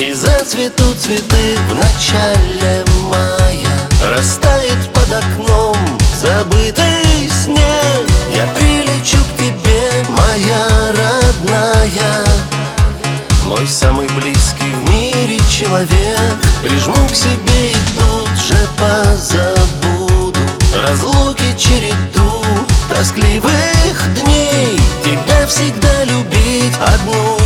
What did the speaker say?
И зацветут цветы в начале мая. Растает под окном забытый снег. Я прилечу к тебе, моя родная, мой самый близкий в мире человек. Прижму к себе и тут же позабуду разлуки череду тоскливых дней. Тебя всегда любить одну